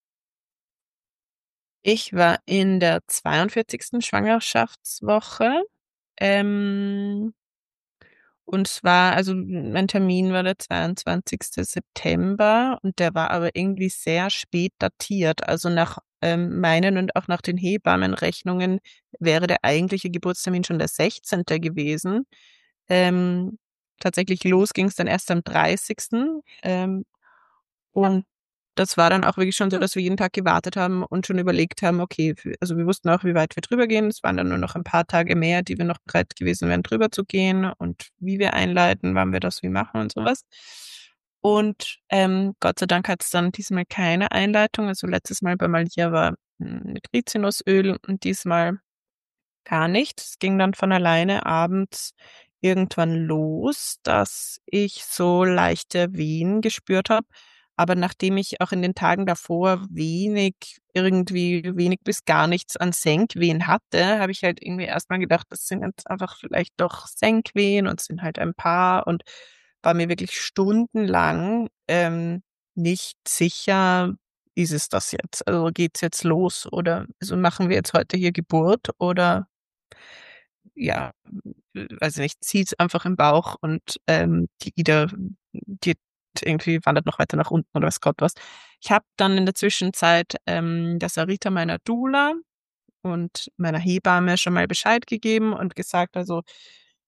Ich war in der zweiundvierzigsten Schwangerschaftswoche, ähm und zwar also, m mein Termin war der zweiundzwanzigste September und der war aber irgendwie sehr spät datiert. Also, nach, ähm, meinen und auch nach den Hebammenrechnungen wäre der eigentliche Geburtstermin schon der sechzehnte gewesen. Ähm, tatsächlich los ging's dann erst am dreißigsten Ähm, und das war dann auch wirklich schon so, dass wir jeden Tag gewartet haben und schon überlegt haben, okay, f also, wir wussten auch, wie weit wir drüber gehen. Es waren dann nur noch ein paar Tage mehr, die wir noch bereit gewesen wären, drüber zu gehen und wie wir einleiten, wann wir das wie machen und so was. Und, ähm, Gott sei Dank hat's dann diesmal keine Einleitung. Also, letztes Mal bei Malia war, hm, mit Rizinusöl und diesmal gar nicht. Es ging dann von alleine abends irgendwann los, dass ich so leichte Wehen gespürt habe. Aber nachdem ich auch in den Tagen davor wenig irgendwie wenig bis gar nichts an Senkwehen hatte, habe ich halt irgendwie erst mal gedacht, das sind jetzt einfach vielleicht doch Senkwehen und es sind halt ein paar und war mir wirklich stundenlang, ähm, nicht sicher: „Ist es das jetzt? Also, geht's jetzt los oder also, machen wir jetzt heute hier Geburt oder“ ja, äh, weiß ich nicht, zieht's einfach im Bauch und, ähm, die Ida geht irgendwie wandert noch weiter nach unten oder weiß Gott was. Ich habe dann in der Zwischenzeit, ähm, der Sarita, meiner Doula und meiner Hebamme schon mal Bescheid gegeben und gesagt, also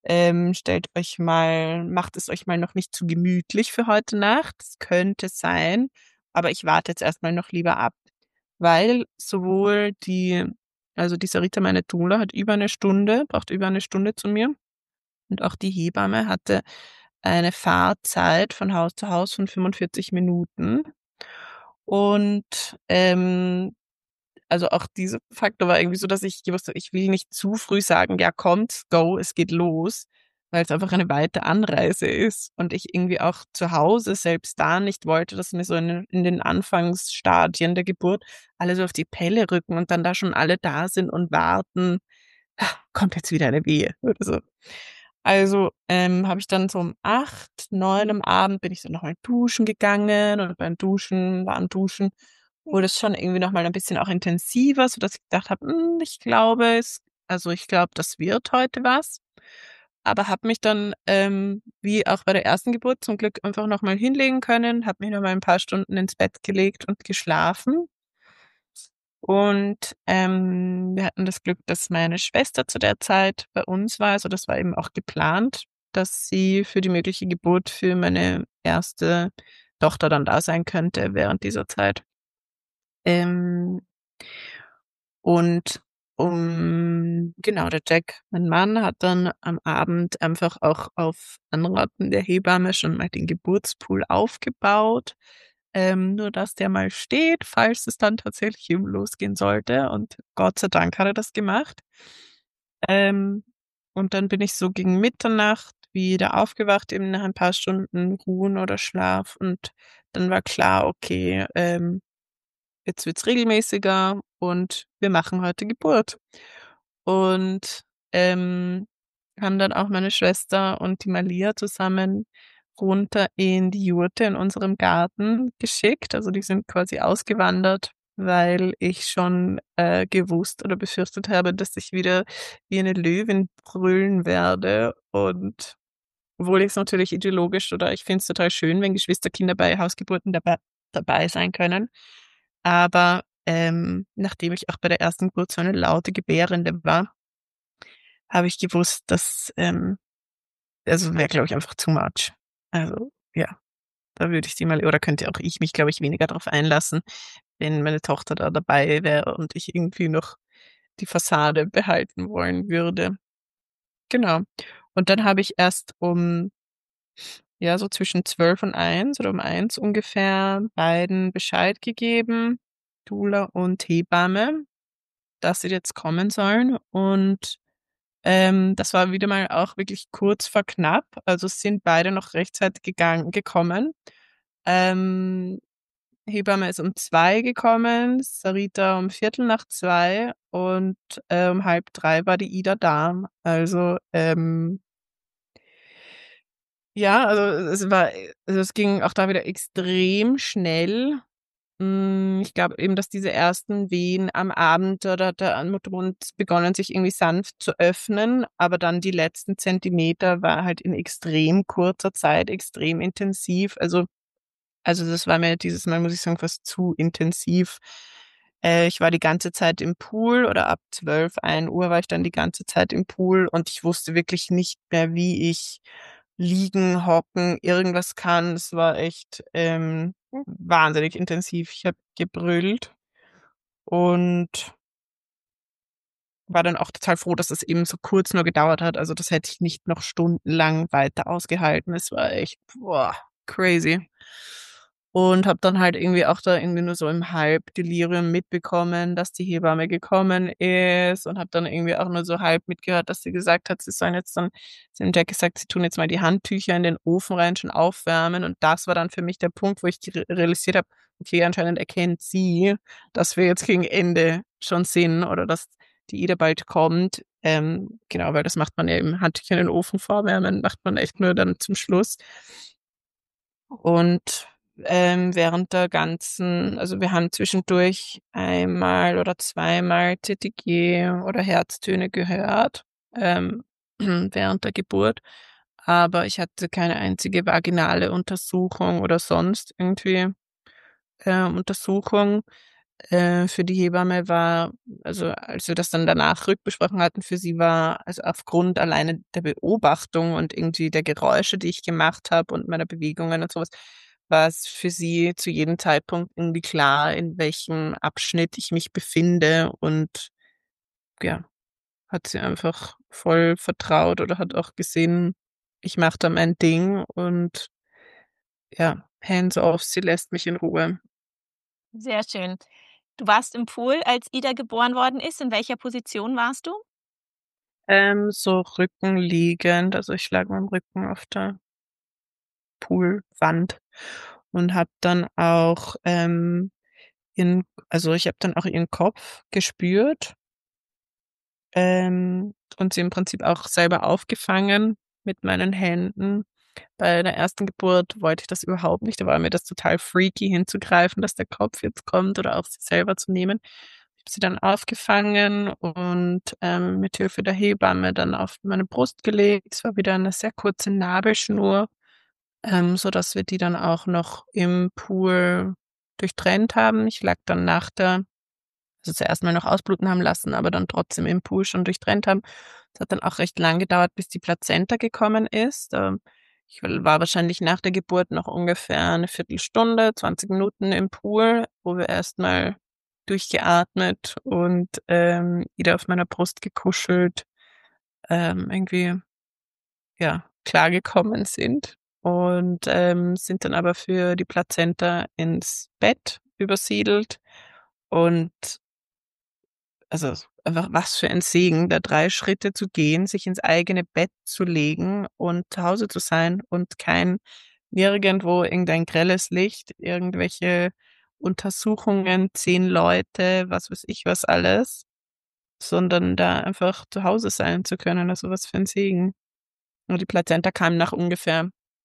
ähm, stellt euch mal macht es euch mal noch nicht zu gemütlich für heute Nacht. Es könnte sein, aber ich warte jetzt erst mal noch lieber ab, weil sowohl die also die Sarita, meine Doula, hat über 'ne Stunde braucht über 'ne Stunde zu mir und auch die Hebamme hatte eine Fahrzeit von Haus zu Haus von fünfundvierzig Minuten. Und, ähm, also auch dieser Faktor war irgendwie so, dass ich gewusst habe, ich will nicht zu früh sagen: „Ja, kommt, go, es geht los", weil's einfach eine weite Anreise ist und ich irgendwie auch zu Hause selbst da nicht wollte, dass mir so in in den Anfangsstadien der Geburt alle so auf die Pelle rücken und dann da schon alle da sind und warten: „Ah, kommt jetzt wieder eine Wehe" oder so. Also, ähm, habe ich dann so um acht, neun am Abend bin ich dann noch mal duschen gegangen und beim Duschen warm duschen wurde es schon irgendwie noch mal 'n bisschen auch intensiver, sodass ich gedacht habe: „Hm, ich glaube es also, ich glaube, das wird heute was." Aber habe mich dann, ähm, wie auch bei der ersten Geburt zum Glück einfach noch mal hinlegen können, habe mich noch mal 'n paar Stunden ins Bett gelegt und geschlafen. Und, ähm, wir hatten das Glück, dass meine Schwester zu der Zeit bei uns war. Also, das war eben auch geplant, dass sie für die mögliche Geburt für meine erste Tochter dann da sein könnte während dieser Zeit. Ähm und um genau, der Jack, mein Mann, hat dann am Abend einfach auch auf Anraten der Hebamme schon mal den Geburtspool aufgebaut, ähm, nur dass der mal steht, falls es dann tatsächlich eben losgehen sollte und Gott sei Dank hat er das gemacht. Ähm, und dann bin ich so gegen Mitternacht wieder aufgewacht, eben nach ein paar Stunden Ruhen oder Schlaf und dann war klar: „Okay, ähm, jetzt wird's regelmäßiger und wir machen heute Geburt." Und, ähm, haben dann auch meine Schwester und die Malia zusammen runter in die Jurte in unserem Garten geschickt. Also, die sind quasi ausgewandert, weil ich schon, äh, gewusst oder befürchtet habe, dass ich wieder wie eine Löwin brüllen werde. Und obwohl ich's natürlich ideologisch oder ich finde es total schön, wenn Geschwisterkinder bei Hausgeburten dabei dabei sein können. Aber, ähm, nachdem ich auch bei der ersten Geburt so eine laute Gebärende war habe ich gewusst, dass, ähm also, wäre, glaube ich, einfach too much. Also, ja, da würde ich die mal oder könnte auch ich mich, glaube ich, weniger drauf einlassen, wenn meine Tochter da dabei wäre und ich irgendwie noch die Fassade behalten wollen würde. Genau. Und dann habe ich erst um ja, so zwischen zwölf und eins oder um eins ungefähr beiden Bescheid gegeben, Doula und Hebamme, dass sie jetzt kommen sollen. Und, ähm, das war wieder mal auch wirklich kurz vor knapp. Also, es sind beide noch rechtzeitig gegangen gekommen. Ähm, Hebamme ist um zwei gekommen, Sarita um viertel nach zwei und, äh, um halb drei war die Ida da. Also, ähm ja, also, es war äh, also, es ging auch da wieder extrem schnell. Hm, ich glaube eben, dass diese ersten Wehen am Abend da da hat der Muttermund begonnen, sich irgendwie sanft zu öffnen, aber dann die letzten Zentimeter war halt in extrem kurzer Zeit extrem intensiv. Also also, das war mir dieses Mal, muss ich sagen, fast zu intensiv. Äh, ich war die ganze Zeit im Pool oder ab zwölf, ein Uhr war ich dann die ganze Zeit im Pool und ich wusste wirklich nicht mehr, wie ich liegen, hocken, irgendwas kann. Es war echt, ähm, wahnsinnig intensiv. Ich habe gebrüllt und war dann auch total froh, dass es eben so kurz nur gedauert hat. Also, das hätte ich nicht noch stundenlang weiter ausgehalten. Es war echt, boah, crazy. Und habe dann halt irgendwie auch da irgendwie nur so im Halbdelirium mitbekommen, dass die Hebamme gekommen ist und habe dann irgendwie auch nur so halb mitgehört, dass sie gesagt hat, sie sollen jetzt dann sie haben Jack gesagt, sie tun jetzt mal die Handtücher in den Ofen rein schon aufwärmen. Und das war dann für mich der Punkt, wo ich re realisiert habe: Okay, anscheinend erkennt sie, dass wir jetzt gegen Ende schon sind oder dass die Ida bald kommt. Ähm, genau, weil das macht man ja eben Handtücher in den Ofen vorwärmen, macht man echt nur dann zum Schluss. Und, ähm, während der ganzen also, wir haben zwischendurch einmal oder zweimal T T G oder Herztöne gehört, ähm, während der Geburt, aber ich hatte keine einzige vaginale Untersuchung oder sonst irgendwie, äh, Untersuchung. äh, für die Hebamme war, also als wir das dann danach rückbesprochen hatten, für sie war, also aufgrund alleine der Beobachtung und irgendwie der Geräusche, die ich gemacht habe und meiner Bewegungen und sowas, war es für sie zu jedem Zeitpunkt irgendwie klar, in welchem Abschnitt ich mich befinde und ja, hat sie einfach voll vertraut oder hat auch gesehen, ich mache da mein Ding und ja, hands off, sie lässt mich in Ruhe. Sehr schön. Du warst im Pool, als Ida geboren worden ist. In welcher Position warst du? Ähm, so rückenliegend, also ich lag mit'm Rücken auf der Poolwand und habe dann auch, ähm, ihren also ich habe dann auch ihren Kopf gespürt, ähm, und sie im Prinzip auch selber aufgefangen mit meinen Händen. Bei der ersten Geburt wollte ich das überhaupt nicht. Da war mir das total freaky hinzugreifen, dass der Kopf jetzt kommt oder auch sie selber zu nehmen. Ich habe sie dann aufgefangen und, ähm, mit Hilfe der Hebamme dann auf meine Brust gelegt. Es war wieder eine sehr kurze Nabelschnur, ähm, sodass wir die dann auch noch im Pool durchtrennt haben. Ich lag dann nach der also zuerst mal noch ausbluten haben lassen, aber dann trotzdem im Pool schon durchtrennt haben. Es hat dann auch recht lang gedauert, bis die Plazenta gekommen ist. Ähm, ich war wahrscheinlich nach der Geburt noch ungefähr eine Viertelstunde, zwanzig Minuten im Pool, wo wir erst mal durchgeatmet und, ähm, Ida auf meiner Brust gekuschelt, ähm, irgendwie, ja, klargekommen sind und, ähm, sind dann aber für die Plazenta ins Bett übersiedelt und also, einfach was für ein Segen, da drei Schritte zu gehen, sich ins eigene Bett zu legen und zu Hause zu sein und kein nirgendwo irgendein grelles Licht, irgendwelche Untersuchungen, zehn Leute, was weiß ich was alles, sondern da einfach zu Hause sein zu können. Also, was für ein Segen. Und die Plazenta kam nach ungefähr,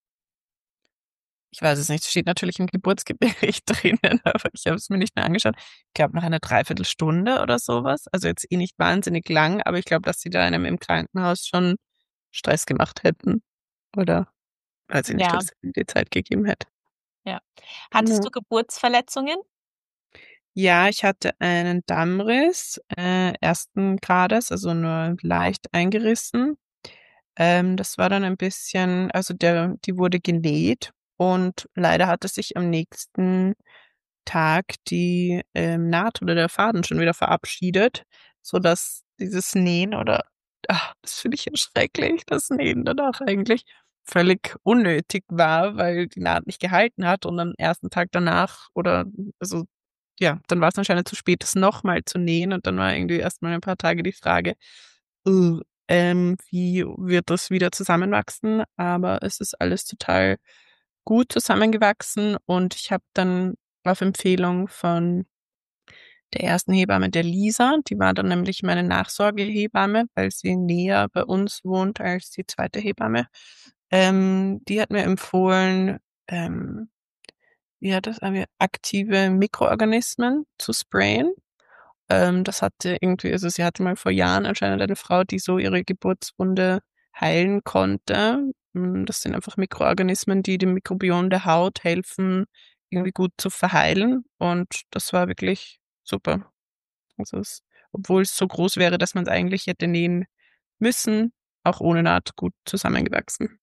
ich weiß es nicht, steht natürlich im Geburtsbericht drinnen, aber ich habe es mir nicht mehr angeschaut. Ich glaube, nach einer Dreiviertelstunde oder sowas. Also jetzt eh nicht wahnsinnig lang, aber ich glaube, dass sie da einem im Krankenhaus schon Stress gemacht hätten oder weiß ich nicht, ob Ja, es die Zeit gegeben hätte. ja. Hattest Genau. du Geburtsverletzungen? Ja, ich hatte einen Dammriss, äh, ersten Grades, also nur leicht eingerissen. Ähm, das war dann ein bisschen, also der die wurde genäht und leider hatte sich am nächsten Tag die, ähm, Naht oder der Faden schon wieder verabschiedet, sodass dieses Nähen oder ach, das finde ich ja schrecklich, das Nähen danach eigentlich völlig unnötig war, weil die Naht nicht gehalten hat und am ersten Tag danach oder also, ja, dann war's anscheinend zu spät, das noch mal zu nähen und dann war irgendwie erst mal ein paar Tage die Frage, äh, ähm, wie wird das wieder zusammenwachsen? Aber es ist alles total gut zusammengewachsen und ich habe dann auf Empfehlung von der ersten Hebamme, der Lisa, die war dann nämlich meine Nachsorgehebamme, weil sie näher bei uns wohnt als die zweite Hebamme. Ähm, die hat mir empfohlen, ähm, wie hat das, äh, aktive Mikroorganismen zu sprayen. Ähm, das hatte irgendwie, also sie hatte mal vor Jahren anscheinend eine Frau, die so ihre Geburtswunde heilen konnte. Hm, das sind einfach Mikroorganismen, die dem Mikrobiom der Haut helfen, irgendwie gut zu verheilen und das war wirklich super. Also es, obwohl es so groß wäre, dass man's eigentlich hätte nähen müssen, auch ohne Naht gut zusammengewachsen.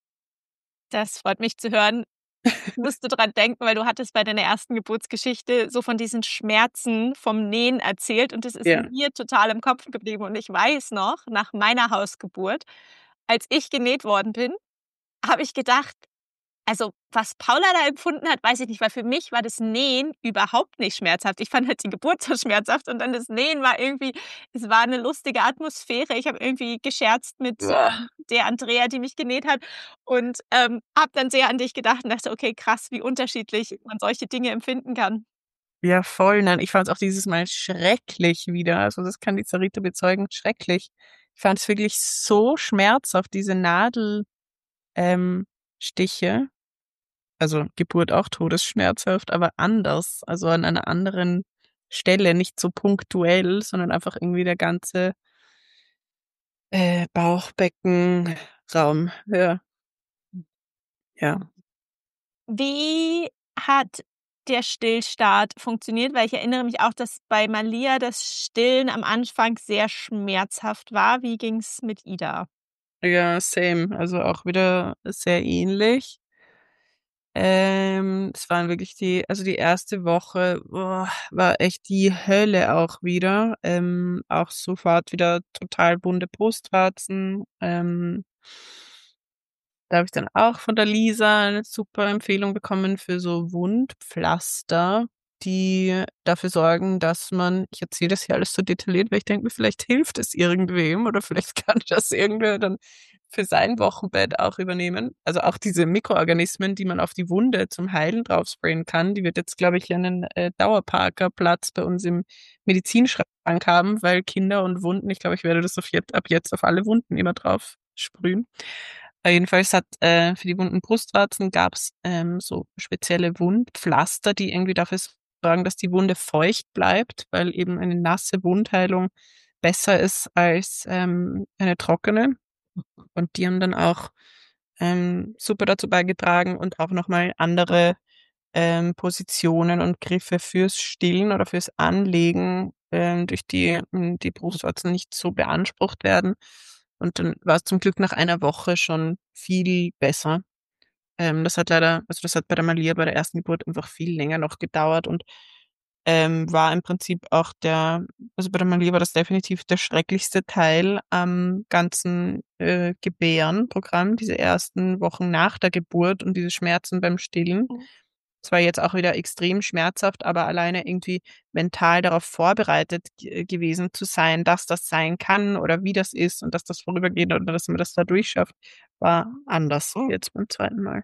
Das freut mich zu hören. Ich musste dran denken, weil du hattest bei deiner ersten Geburtsgeschichte so von diesen Schmerzen vom Nähen erzählt und das ist Ja. mir total im Kopf geblieben. Und ich weiß noch, nach meiner Hausgeburt, als ich genäht worden bin, habe ich gedacht, also, was Paula da empfunden hat, weiß ich nicht, weil für mich war das Nähen überhaupt nicht schmerzhaft. Ich fand halt die Geburt so schmerzhaft und dann das Nähen war irgendwie, es war 'ne lustige Atmosphäre. Ich habe irgendwie gescherzt mit, ähm, der Andrea, die mich genäht hat und, ähm, habe dann sehr an dich gedacht und dachte: „Okay, krass, wie unterschiedlich man solche Dinge empfinden kann." Ja, voll. Nein, ich fand's auch dieses Mal schrecklich wieder. Also, das kann die Zarita bezeugen, schrecklich. Ich fand's wirklich so schmerzhaft, diese Nadel ähm, Stiche. Also, Geburt auch todesschmerzhaft, aber anders, also an einer anderen Stelle, nicht so punktuell, sondern einfach irgendwie der ganze, äh, Bauchbeckenraum. Ja, ja. Wie hat der Stillstart funktioniert? Weil ich erinnere mich auch, dass bei Malia das Stillen am Anfang sehr schmerzhaft war. Wie ging's mit Ida? Ja, same. Also auch wieder sehr ähnlich. Ähm, es waren wirklich die also die erste Woche, boah, war echt die Hölle auch wieder. Ähm, auch sofort wieder total bunte Brustwarzen. Ähm Da habe ich dann auch von der Lisa eine super Empfehlung bekommen für so Wundpflaster, die dafür sorgen, dass man ich erzähle das hier alles so detailliert, weil ich denke mir, vielleicht hilft es irgendwem oder vielleicht kann das irgendwer dann für sein Wochenbett auch übernehmen. Also auch diese Mikroorganismen, die man auf die Wunde zum Heilen draufsprayen kann, die wird jetzt, glaube ich, einen äh, Dauerparkerplatz bei uns im Medizinschrank haben, weil Kinder und Wunden, ich glaube, ich werde das auf jetzt, ab jetzt auf alle Wunden immer drauf sprühen. Äh, jedenfalls hat äh, für die wunden Brustwarzen gab's ähm, so spezielle Wundpflaster, die irgendwie dafür sorgen, dass die Wunde feucht bleibt, weil eben eine nasse Wundheilung besser ist als ähm, eine trockene. Und die haben dann auch ähm, super dazu beigetragen und auch nochmal andere ähm, Positionen und Griffe fürs Stillen oder fürs Anlegen, ähm, durch die ähm, die Brustwarzen nicht so beansprucht werden. Und dann war es zum Glück nach einer Woche schon viel besser. Ähm, das hat leider, also das hat bei der Malia bei der ersten Geburt einfach viel länger noch gedauert und ähm, war im Prinzip auch der, also bei der Malia war das definitiv der schrecklichste Teil am ganzen äh, Gebärenprogramm, diese ersten Wochen nach der Geburt und diese Schmerzen beim Stillen. Es war jetzt auch wieder extrem schmerzhaft, aber alleine irgendwie mental darauf vorbereitet g- gewesen zu sein, dass das sein kann oder wie das ist und dass das vorübergeht oder dass man das da durchschafft, war anders jetzt beim zweiten Mal.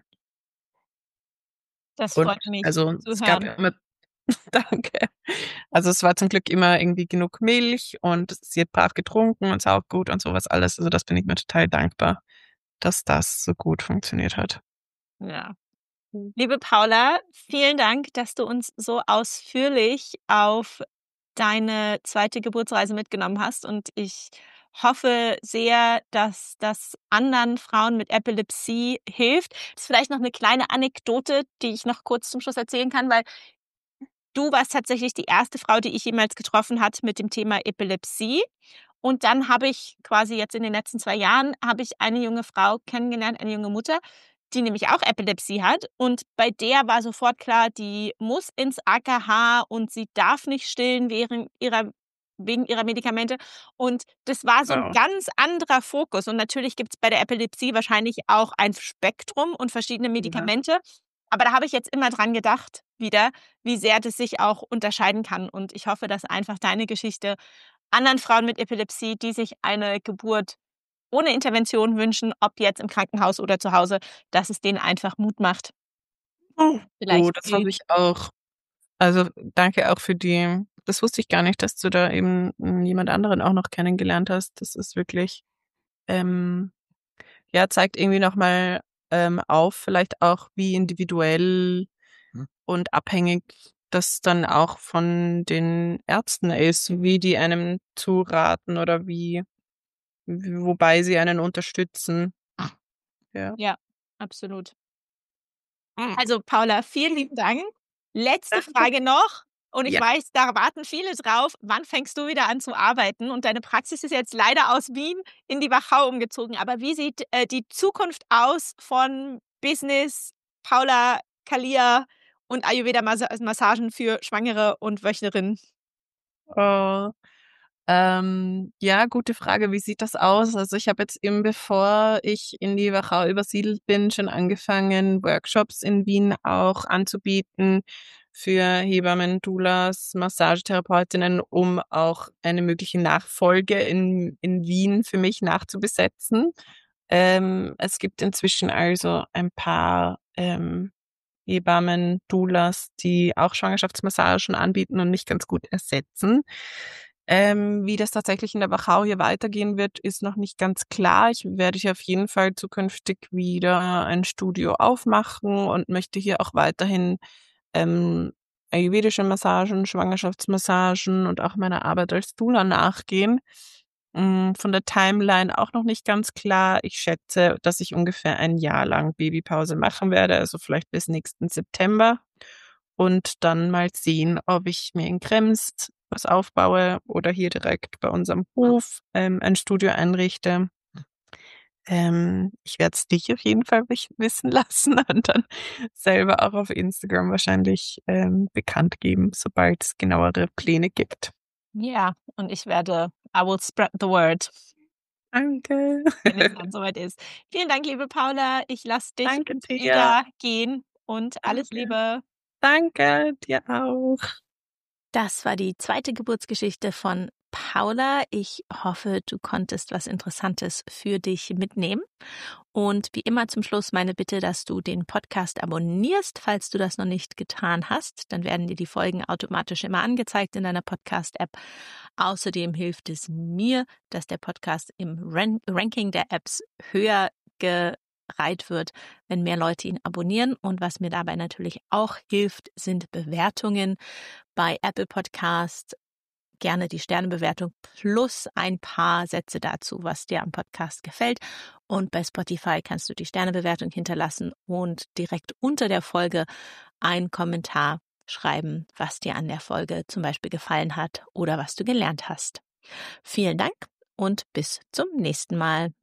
Das Und freut mich also zu es gab hören. immer, danke. Also es war zum Glück immer irgendwie genug Milch und sie hat brav getrunken und Sauggut und sowas alles. Also das bin ich mir total dankbar, dass das so gut funktioniert hat. Ja. Liebe Paula, vielen Dank, dass du uns so ausführlich auf deine zweite Geburtsreise mitgenommen hast. Und ich hoffe sehr, dass das anderen Frauen mit Epilepsie hilft. Das ist vielleicht noch eine kleine Anekdote, die ich noch kurz zum Schluss erzählen kann, weil du warst tatsächlich die erste Frau, die ich jemals getroffen hat mit dem Thema Epilepsie. Und dann habe ich quasi jetzt in den letzten zwei Jahren habe ich eine junge Frau kennengelernt, eine junge Mutter, die nämlich auch Epilepsie hat. Und bei der war sofort klar, die muss ins A K H und sie darf nicht stillen während ihrer, wegen ihrer Medikamente. Und das war so ein Wow. ganz anderer Fokus. Und natürlich gibt es bei der Epilepsie wahrscheinlich auch ein Spektrum und verschiedene Ja. Medikamente. Aber da habe ich jetzt immer dran gedacht, wieder, wie sehr das sich auch unterscheiden kann. Und ich hoffe, dass einfach deine Geschichte anderen Frauen mit Epilepsie, die sich eine Geburt ohne Intervention wünschen, ob jetzt im Krankenhaus oder zu Hause, dass es denen einfach Mut macht. Oh, Vielleicht das hoffe hilft. ich auch. Also danke auch für die, das wusste ich gar nicht, dass du da eben mm, jemand anderen auch noch kennengelernt hast. Das ist wirklich, ähm, ja, zeigt irgendwie nochmal ähm, auf, vielleicht auch, wie individuell Hm. und abhängig das dann auch von den Ärzten ist, wie die einem zuraten oder wie, wie wobei sie einen unterstützen. Ja. Ja, absolut. Also Paula, vielen lieben Dank. Letzte Danke. Frage noch. Und ich Ja. weiß, da warten viele drauf. Wann fängst du wieder an zu arbeiten? Und deine Praxis ist jetzt leider aus Wien in die Wachau umgezogen. Aber wie sieht äh, die Zukunft aus von Business, Paula, Kalia und Ayurveda-Massagen für Schwangere und Wöchnerinnen? Oh. Ähm, ja, gute Frage. Wie sieht das aus? Also ich habe jetzt eben, bevor ich in die Wachau übersiedelt bin, schon angefangen, Workshops in Wien auch anzubieten für Hebammen, Doulas, Massagetherapeutinnen, um auch eine mögliche Nachfolge in, in Wien für mich nachzubesetzen. Ähm, es gibt inzwischen also ein paar ähm, Hebammen, Doulas, die auch Schwangerschaftsmassagen anbieten und mich ganz gut ersetzen. Ähm, wie das tatsächlich in der Wachau hier weitergehen wird, ist noch nicht ganz klar. Ich werde hier auf jeden Fall zukünftig wieder ein Studio aufmachen und möchte hier auch weiterhin ähm, ayurvedische Massagen, Schwangerschaftsmassagen und auch meiner Arbeit als Doula nachgehen. Mm, Von der Timeline auch noch nicht ganz klar. Ich schätze, dass ich ungefähr ein Jahr lang Babypause machen werde, also vielleicht bis nächsten September. und dann mal sehen, ob ich mir in Krems was aufbaue oder hier direkt bei unserem Hof ähm, ein Studio einrichte. Ähm, ich werde es dich auf jeden Fall wich- wissen lassen und dann selber auch auf Instagram wahrscheinlich ähm, bekannt geben, sobald es genauere Pläne gibt. Ja, und ich werde, I will spread the word, Danke. wenn es dann soweit ist. Vielen Dank, liebe Paula. Ich lasse dich Danke jetzt dir. wieder gehen und alles Danke. Liebe. Danke dir auch. Das war die zweite Geburtsgeschichte von Paula. Ich hoffe, du konntest was Interessantes für dich mitnehmen. Und wie immer zum Schluss meine Bitte, dass du den Podcast abonnierst, falls du das noch nicht getan hast. Dann werden dir die Folgen automatisch immer angezeigt in deiner Podcast-App. Außerdem hilft es mir, dass der Podcast im Ran- Ranking der Apps höher gereiht wird, wenn mehr Leute ihn abonnieren. Und was mir dabei natürlich auch hilft, sind Bewertungen bei Apple Podcast. Gerne die Sternebewertung plus ein paar Sätze dazu, was dir am Podcast gefällt. Und bei Spotify kannst du die Sternebewertung hinterlassen und direkt unter der Folge einen Kommentar schreiben, was dir an der Folge zum Beispiel gefallen hat oder was du gelernt hast. Vielen Dank und bis zum nächsten Mal.